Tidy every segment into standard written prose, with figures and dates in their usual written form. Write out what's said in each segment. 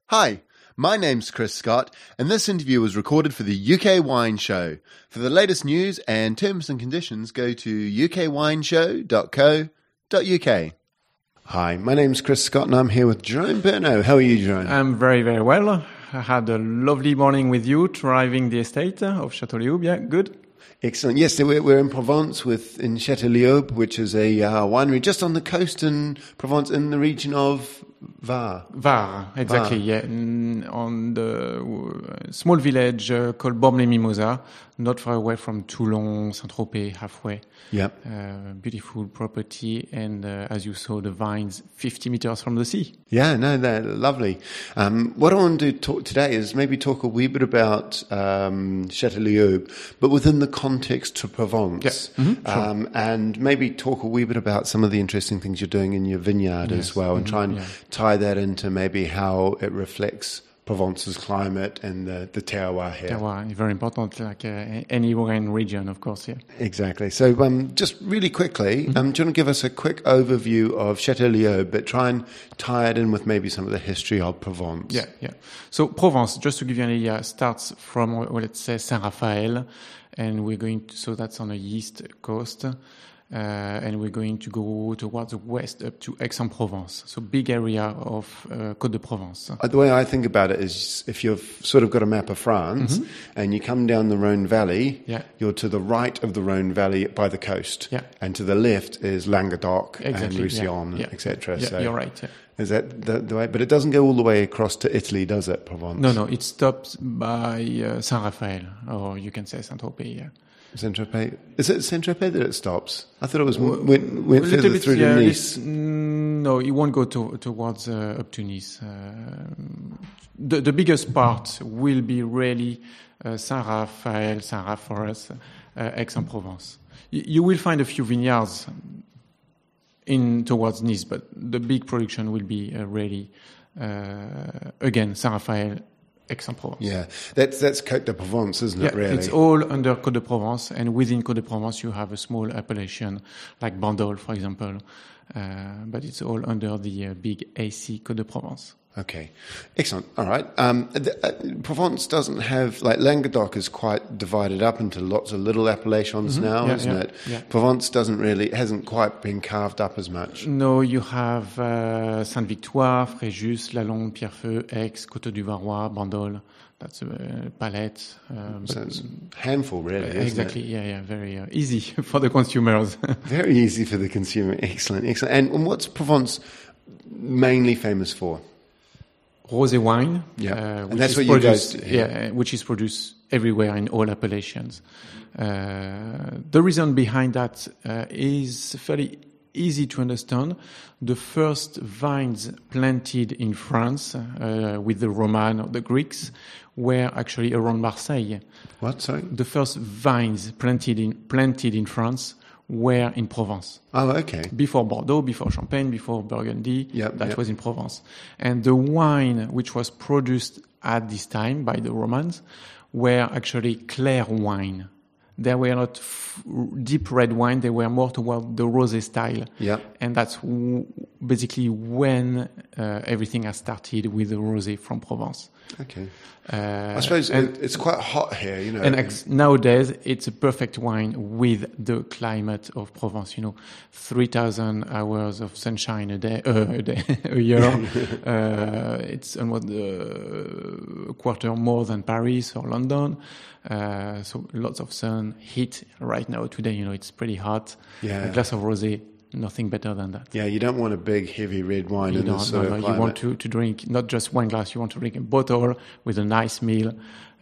Hi, my name's Chris Scott, and this interview was recorded for the UK Wine Show. For the latest news and terms and conditions, go to ukwineshow.co.uk. Hi, my name's Chris Scott, and I'm here with Jerome Bernot. How are you, Jerome? I'm very, very well. I had a lovely morning with you, driving the estate of Château-Léaube. Yeah, good. Excellent. Yes, so we're in Provence in Château-Léaube, which is a winery just on the coast in Provence in the region of Var. Var, exactly, yeah. On the small village called Bormes-les-Mimosas, not far away from Toulon, Saint-Tropez, halfway. Yeah. Beautiful property, and as you saw, the vines 50 meters from the sea. Yeah, no, they're lovely. What I want to talk today is maybe talk a wee bit about Château-Léaube, but within the context to Provence. Yeah. Sure. And maybe talk a wee bit about some of the interesting things you're doing in your vineyard as well, and try and tie that into maybe how it reflects Provence's climate and the terroir here. Terroir is very important, like any wine region, of course, yeah. Exactly. So just really quickly, do you want to give us a quick overview of Château-Léaube, but try and tie it in with maybe some of the history of Provence? Yeah. So Provence, just to give you an idea, starts from, let's say, Saint-Raphaël, and so that's on the east coast. And we're going to go towards the west up to Aix-en-Provence. So big area of Côte de Provence. The way I think about it is if you've sort of got a map of France and you come down the Rhone Valley, you're to the right of the Rhone Valley by the coast. Yeah. And to the left is Languedoc and Roussillon, etc. etc. Yeah, so you're right. Yeah. Is that the way? But it doesn't go all the way across to Italy, does it, Provence? No, it stops by Saint-Raphaël, or you can say Saint-Tropez, yeah. Saint-Tropez. Is it Saint-Tropez that it stops? I thought it was went further through to Nice. No, it won't go towards up to Nice. The biggest part will be really Saint-Raphaël, Saint-Raphaël, Aix-en-Provence. You will find a few vineyards towards Nice, but the big production will be really again Saint-Raphaël, Aix-en-Provence. Yeah, that's Côte de Provence, isn't it, really? It's all under Côte de Provence, and within Côte de Provence you have a small appellation, like Bandol, for example, but it's all under the big AC Côte de Provence. Okay, excellent. All right. Provence doesn't have, like Languedoc is quite divided up into lots of little appellations now, isn't it? Yeah. Provence hasn't quite been carved up as much. No, you have Sainte-Victoire, Fréjus, Lalonde, Pierrefeu, Aix, Côte-du-Varois, Bandol. That's a palette. So it's a handful, really, isn't exactly, it? Yeah, very easy for the consumers. Very easy for the consumer. Excellent. And what's Provence mainly famous for? Rosé wine, and that's what you guys do. Which is produced everywhere in all appellations. The reason behind that is fairly easy to understand. The first vines planted in France with the Romans or the Greeks were actually around Marseille. What? Sorry? The first vines planted in France were in Provence. Oh, okay. Before Bordeaux, before Champagne, before Burgundy, that was in Provence. And the wine which was produced at this time by the Romans were actually clear wine. They were not deep red wine, they were more toward the rosé style. Yeah. And that's basically when everything has started with the rosé from Provence. Okay. I suppose it's quite hot here, you know. And nowadays, it's a perfect wine with the climate of Provence. 3,000 hours of sunshine a year. It's almost a quarter more than Paris or London. So lots of sun, heat right now. Today, it's pretty hot. Yeah. A glass of rosé. Nothing better than that. Yeah, you don't want a big, heavy red wine in this sort of climate. You want to drink not just one glass. You want to drink a bottle with a nice meal,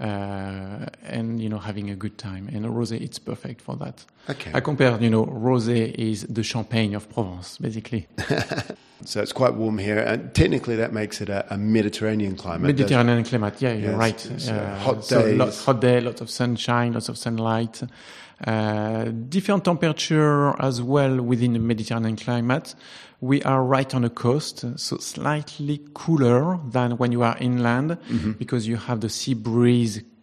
and having a good time. And a rosé, it's perfect for that. Okay. I compared, rosé is the champagne of Provence, basically. So it's quite warm here, and technically that makes it a Mediterranean climate. Mediterranean climate, yeah, you're right. Hot days, hot day, lots of sunshine, lots of sunlight. Different temperature as well within the Mediterranean climate. We are right on the coast, so slightly cooler than when you are inland, because you have the sea breeze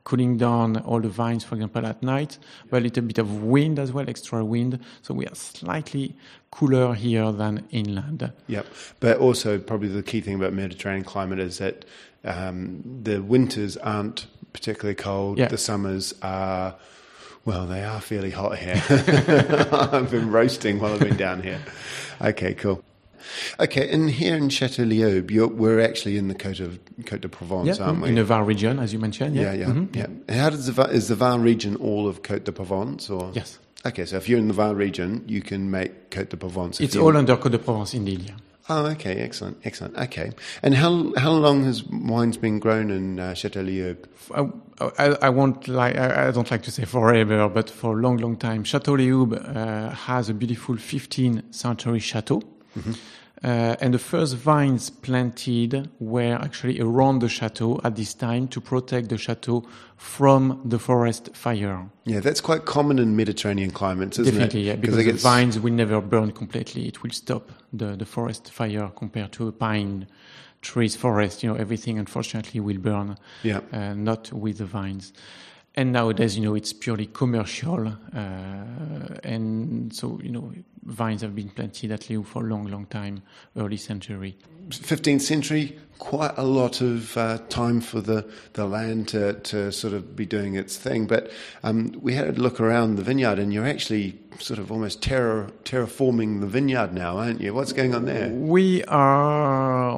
cooling down all the vines, for example, at night, but a little bit of wind as well, extra wind. So we are slightly cooler here than inland. Yep. But also probably the key thing about Mediterranean climate is that the winters aren't particularly cold. Yeah. The summers are, well, they are fairly hot here. I've been roasting while I've been down here. Okay, cool. Okay, and here in Château-Léaube, we're actually in the Côte de Provence, aren't we? In the Var region, as you mentioned. Yeah. And how does is the Var region all of Côte de Provence? Or? Yes. Okay, so if you're in the Var region, you can make Côte de Provence. It's all under Côte de Provence, indeed. Yeah. Oh, okay, excellent. Okay, and how long has wines been grown in Château-Léaube? I don't like to say forever, but for a long time. Château-Léaube has a beautiful 15th century chateau. Mm-hmm. And the first vines planted were actually around the chateau at this time to protect the chateau from the forest fire. Yeah, that's quite common in Mediterranean climates, isn't Definitely, it? Yeah, because the vines will never burn completely. It will stop the forest fire compared to a pine trees forest. Everything unfortunately will burn, not with the vines. And nowadays, it's purely commercial. And so, vines have been planted at Léaube for a long time, early century. 15th century, quite a lot of time for the land to sort of be doing its thing. But we had a look around the vineyard, and you're actually sort of almost terraforming the vineyard now, aren't you? What's going on there? We are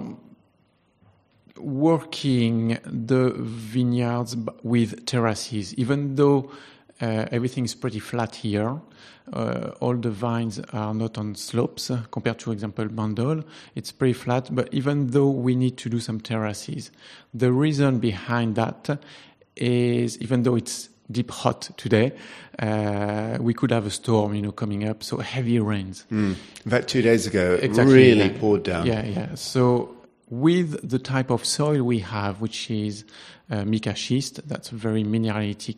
working the vineyards with terraces, even though everything is pretty flat here. All the vines are not on slopes compared to, for example, Bandol. It's pretty flat, but even though we need to do some terraces, the reason behind that is, even though it's deep hot today, we could have a storm, coming up. So heavy rains. In fact, 2 days ago, it really poured down. Yeah. So with the type of soil we have, which is mica schist, that's a very mineralitic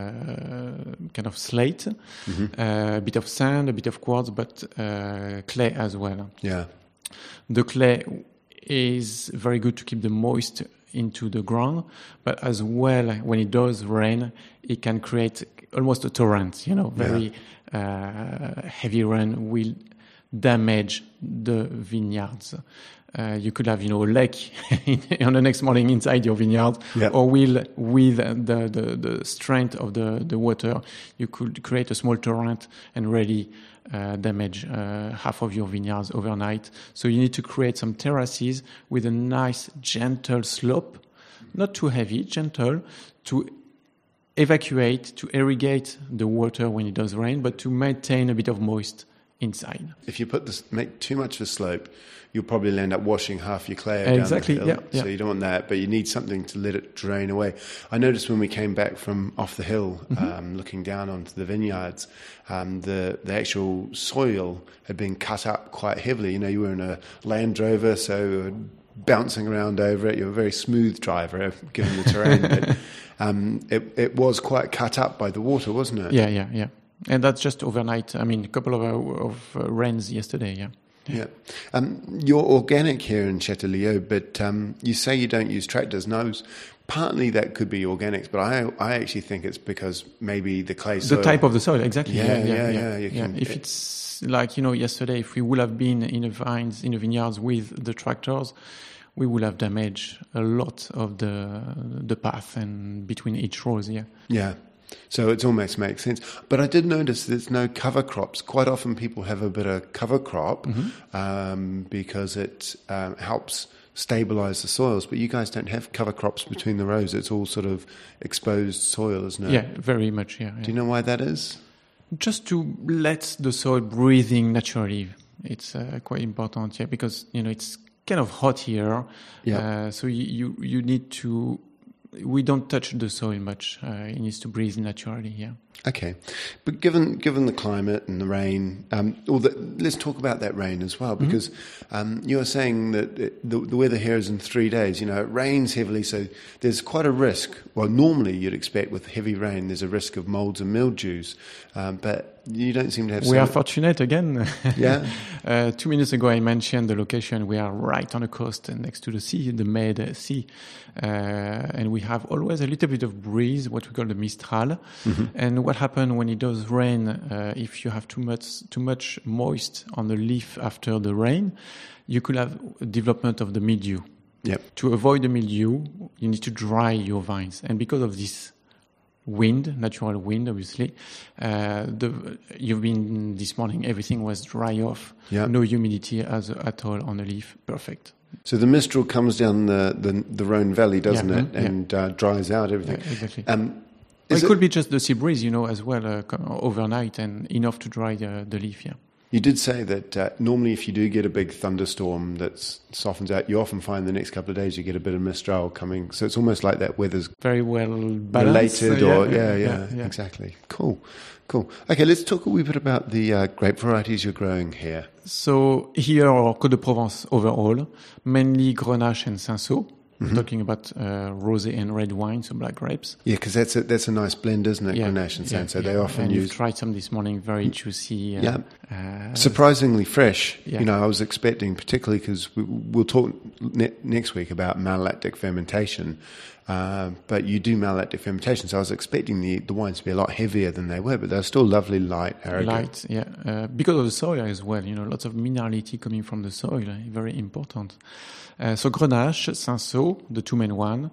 kind of slate, a bit of sand, a bit of quartz, but clay as well. Yeah. The clay is very good to keep the moist into the ground, but as well, when it does rain, it can create almost a torrent, very heavy rain will damage the vineyards. You could have, a lake on the next morning inside your vineyard, or with the strength of the water, you could create a small torrent and really damage half of your vineyards overnight. So you need to create some terraces with a nice, gentle slope, not too heavy, gentle, to evacuate, to irrigate the water when it does rain, but to maintain a bit of moist inside. If you make too much of a slope, you'll probably end up washing half your clay down the hill. Yeah. So you don't want that, but you need something to let it drain away. I noticed when we came back from off the hill, looking down onto the vineyards, the actual soil had been cut up quite heavily. You were in a Land Rover, so bouncing around over it. You're a very smooth driver, given the terrain. But it was quite cut up by the water, wasn't it? Yeah. And that's just overnight. I mean, a couple of hours of rains yesterday, Yeah. You're organic here in Château-Léaube, but you say you don't use tractors. No, partly that could be organics, but I actually think it's because maybe the clay soil. The type of the soil, exactly. Yeah. If it's like, yesterday, if we would have been in the vineyards with the tractors, we would have damaged a lot of the path and between each rows, Yeah. So it almost makes sense. But I did notice there's no cover crops. Quite often people have a bit of cover crop because it helps stabilize the soils. But you guys don't have cover crops between the rows. It's all sort of exposed soil, isn't it? Yeah, very much, yeah. Do you know why that is? Just to let the soil breathing naturally. It's quite important, because, it's kind of hot here. Yeah. So you need to... We don't touch the soil much. It needs to breathe naturally, Okay. But given the climate and the rain, let's talk about that rain as well, because you were saying that the weather here is in 3 days. It rains heavily, so there's quite a risk. Well, normally you'd expect with heavy rain, there's a risk of molds and mildews. But You don't seem to have. We are fortunate again. Yeah. 2 minutes ago, I mentioned the location. We are right on the coast and next to the sea, the Med Sea. And we have always a little bit of breeze, what we call the Mistral. Mm-hmm. And what happens when it does rain, if you have too much moist on the leaf after the rain, you could have development of the mildew. Yep. To avoid the mildew, you need to dry your vines. And because of this wind, natural wind, obviously, you've been this morning, everything was dry off. Yep. No humidity at all on the leaf. Perfect. So the Mistral comes down the Rhone Valley, doesn't Yeah, it? And dries out everything. Yeah, exactly. Is It could be just the sea breeze, as well, overnight and enough to dry the leaf, yeah. You did say that normally if you do get a big thunderstorm that softens out, you often find the next couple of days you get a bit of Mistral coming. So it's almost like that weather's very well balanced. related. Yeah, exactly. Cool. Okay, let's talk a wee bit about the grape varieties you're growing here. So here are Côte de Provence overall, mainly Grenache and Cinsault. We're talking about rosé and red wine, so black grapes. Yeah, because that's a nice blend, isn't it? Grenache and Cinsault. They often and use. You've tried some this morning, very juicy. Surprisingly fresh. Yeah. I was expecting, particularly because we'll talk next week about malolactic fermentation, but you do malolactic fermentation, so I was expecting the wines to be a lot heavier than they were, but they're still lovely, light, arrogant. Light, yeah. Because of the soil as well, lots of minerality coming from the soil, very important. So Grenache, Cinsault, the two main one,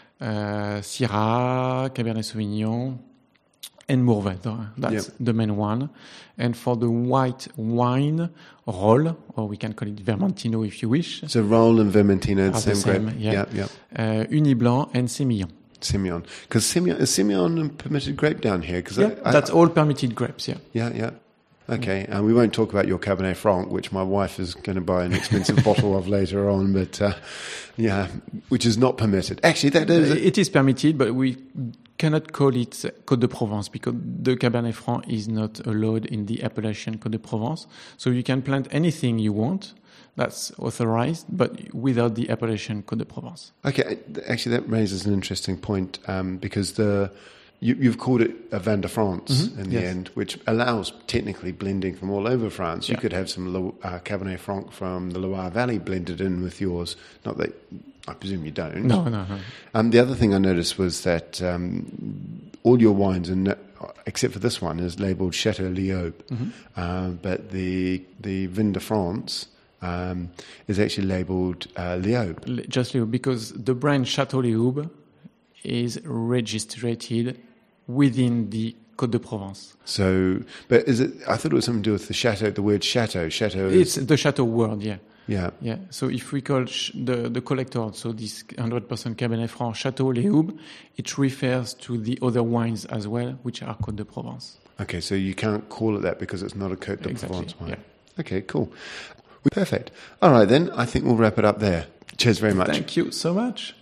Syrah, Cabernet Sauvignon, and Mourvèdre. That's the main one. And for the white wine, Rolle, or we can call it Vermentino if you wish. So Rolle and Vermentino, the same grape. Yeah. Uni Blanc and Sémillon. Sémillon. Because is Sémillon a permitted grape down here? That's all permitted grapes, yeah. Yeah. Okay, and we won't talk about your Cabernet Franc, which my wife is going to buy an expensive bottle of later on, but which is not permitted. Actually, that is... It is permitted, but we cannot call it Côte de Provence because the Cabernet Franc is not allowed in the appellation Côte de Provence. So you can plant anything you want. That's authorized, but without the appellation Côte de Provence. Okay, actually that raises an interesting point because you've called it a Vin de France in the end, which allows technically blending from all over France. You could have some Cabernet Franc from the Loire Valley blended in with yours. Not that I presume you don't. No. The other thing I noticed was that all your wines, except for this one, is labelled Chateau Léaube, but the Vin de France is actually labelled Léaube. Just Léaube, because the brand Chateau Léaube is registered within the Côte de Provence. So, but is it? I thought it was something to do with the chateau. The word chateau. Chateau. It's the chateau word. Yeah. Yeah. So if we call the collector, so this 100% Cabernet Franc Chateau Léaube, it refers to the other wines as well, which are Côte de Provence. Okay, so you can't call it that because it's not a Côte de Provence wine. Yeah. Okay, cool. Perfect. All right, then. I think we'll wrap it up there. Cheers very much. Thank you so much.